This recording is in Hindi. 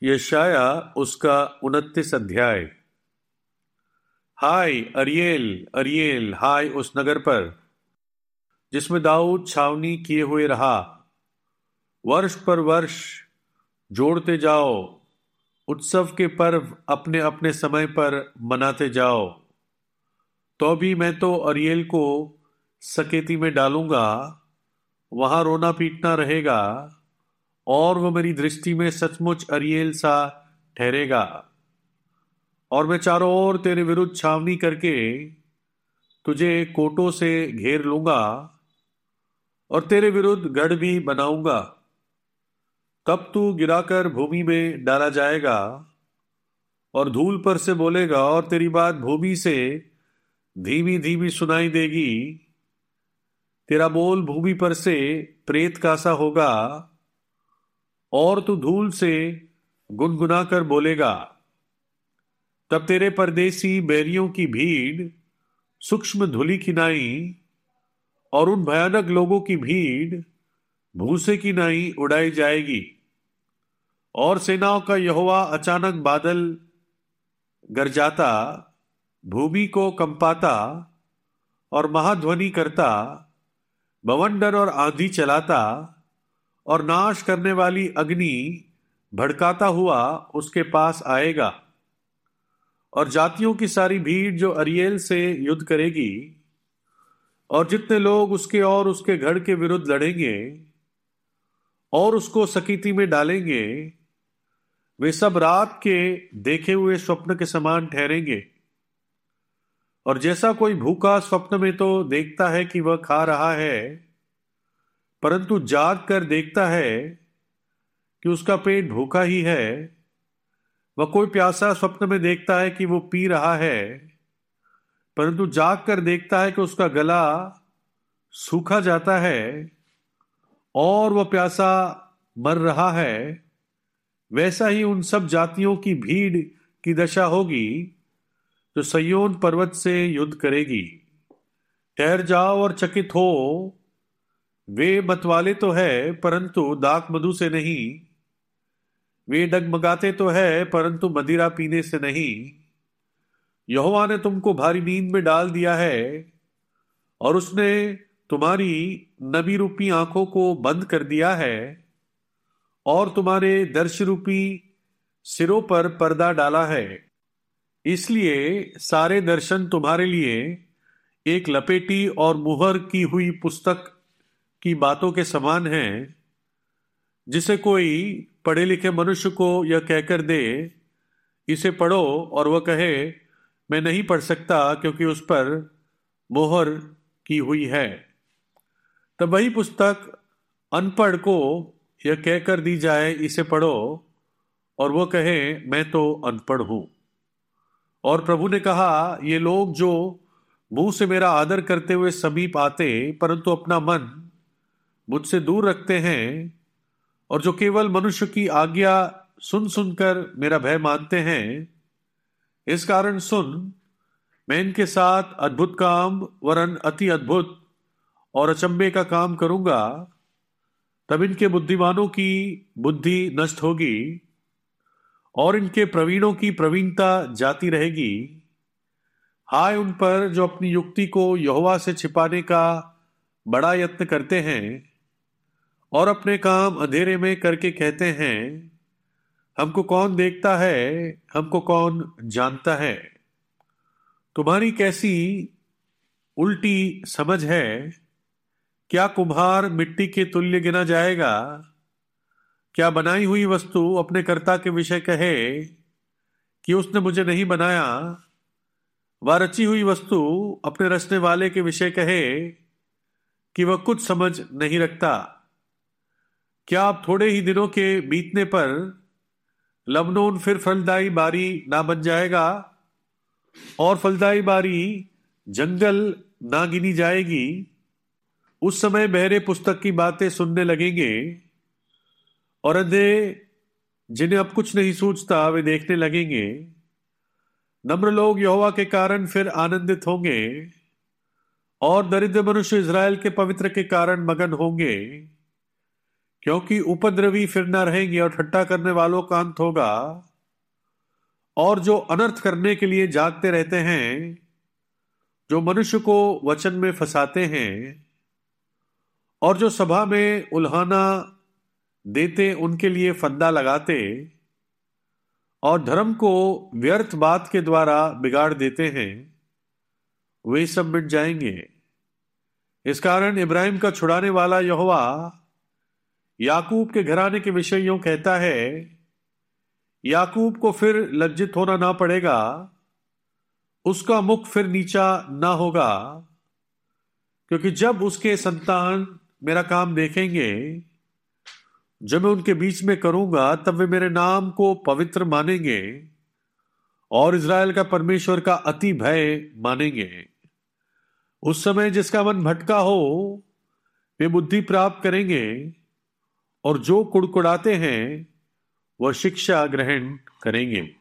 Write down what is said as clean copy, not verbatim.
यशाया उसका 29 अध्याय। हाय अरियेल, अरियेल, हाय उस नगर पर जिसमें दाऊद छावनी किए हुए रहा। वर्ष पर वर्ष जोड़ते जाओ, उत्सव के पर्व अपने अपने समय पर मनाते जाओ। तो भी मैं तो अरियेल को सकेती में डालूंगा, वहां रोना पीटना रहेगा, और वह मेरी दृष्टि में सचमुच अरियेल सा ठहरेगा। और मैं चारों ओर तेरे विरुद्ध छावनी करके तुझे कोटों से घेर लूंगा और तेरे विरुद्ध गढ़ भी बनाऊंगा। तब तू गिराकर भूमि में डाला जाएगा और धूल पर से बोलेगा, और तेरी बात भूमि से धीमी धीमी सुनाई देगी। तेरा बोल भूमि पर से प्रेत का सा होगा, और तू धूल से गुनगुना कर बोलेगा। तब तेरे परदेसी बैरियों की भीड़ सूक्ष्म धूलि की नाई और उन भयानक लोगों की भीड़ भूसे की नाई उड़ाई जाएगी। और सेनाओं का यहोवा अचानक बादल गरजाता, भूमि को कंपाता और महाध्वनि करता, बवंडर और आंधी चलाता और नाश करने वाली अग्नि भड़काता हुआ उसके पास आएगा। और जातियों की सारी भीड़ जो अरियेल से युद्ध करेगी, और जितने लोग उसके और उसके गढ़ के विरुद्ध लड़ेंगे और उसको सकीती में डालेंगे, वे सब रात के देखे हुए स्वप्न के समान ठहरेंगे। और जैसा कोई भूखा स्वप्न में तो देखता है कि वह खा रहा है, परंतु जाग कर देखता है कि उसका पेट भूखा ही है, वह कोई प्यासा स्वप्न में देखता है कि वो पी रहा है, परंतु जाग कर देखता है कि उसका गला सूखा जाता है और वह प्यासा मर रहा है। वैसा ही उन सब जातियों की भीड़ की दशा होगी जो सय्योन पर्वत से युद्ध करेगी। ठहर जाओ और चकित हो, वे मतवाले तो है परंतु दाख मधु से नहीं, वे डगमगाते तो है परंतु मदिरा पीने से नहीं। यहोवा ने तुमको भारी नींद में डाल दिया है, और उसने तुम्हारी नबी रूपी आंखों को बंद कर दिया है, और तुम्हारे दर्श रूपी सिरों पर पर्दा डाला है। इसलिए सारे दर्शन तुम्हारे लिए एक लपेटी और मुहर की हुई पुस्तक की बातों के समान हैं, जिसे कोई पढ़े लिखे मनुष्य को यह कहकर दे, इसे पढ़ो, और वह कहे, मैं नहीं पढ़ सकता क्योंकि उस पर मोहर की हुई है। तब वही पुस्तक अनपढ़ को यह कहकर दी जाए, इसे पढ़ो, और वह कहे, मैं तो अनपढ़ हूं। और प्रभु ने कहा, ये लोग जो मुंह से मेरा आदर करते हुए समीप आते परंतु अपना मन मुझसे दूर रखते हैं, और जो केवल मनुष्य की आज्ञा सुन सुनकर मेरा भय मानते हैं, इस कारण सुन, मैं इनके साथ अद्भुत काम वरन अति अद्भुत और अचंभे का काम करूंगा। तब इनके बुद्धिमानों की बुद्धि नष्ट होगी और इनके प्रवीणों की प्रवीणता जाती रहेगी। हाय उन पर जो अपनी युक्ति को यहोवा से छिपाने का बड़ा यत्न करते हैं और अपने काम अंधेरे में करके कहते हैं, हमको कौन देखता है, हमको कौन जानता है। तुम्हारी कैसी उल्टी समझ है। क्या कुम्हार मिट्टी के तुल्य गिना जाएगा? क्या बनाई हुई वस्तु अपने कर्ता के विषय कहे कि उसने मुझे नहीं बनाया? वह रची हुई वस्तु अपने रचने वाले के विषय कहे कि वह कुछ समझ नहीं रखता। क्या आप थोड़े ही दिनों के बीतने पर लबनोन फिर फलदाई बारी ना बन जाएगा, और फलदाई बारी जंगल ना गिनी जाएगी? उस समय बहरे पुस्तक की बातें सुनने लगेंगे, और अंधे जिन्हें अब कुछ नहीं सूझता वे देखने लगेंगे। नम्र लोग यहोवा के कारण फिर आनंदित होंगे, और दरिद्र मनुष्य इज़राइल के पवित्र के कारण मगन होंगे। क्योंकि उपद्रवी फिर न रहेंगे और ठट्टा करने वालों का अंत होगा, और जो अनर्थ करने के लिए जागते रहते हैं, जो मनुष्य को वचन में फंसाते हैं और जो सभा में उल्हाना देते उनके लिए फंदा लगाते और धर्म को व्यर्थ बात के द्वारा बिगाड़ देते हैं, वे सब मिट जाएंगे। इस कारण इब्राहिम का छुड़ाने वाला यहोवा याकूब के घराने के विषय यूं कहता है, याकूब को फिर लज्जित होना ना पड़ेगा, उसका मुख फिर नीचा ना होगा, क्योंकि जब उसके संतान मेरा काम देखेंगे जो मैं उनके बीच में करूंगा, तब वे मेरे नाम को पवित्र मानेंगे और इज़राइल का परमेश्वर का अति भय मानेंगे। उस समय जिसका मन भटका हो वे बुद्धि प्राप्त करेंगे, और जो कुड़कुड़ाते हैं वह शिक्षा ग्रहण करेंगे।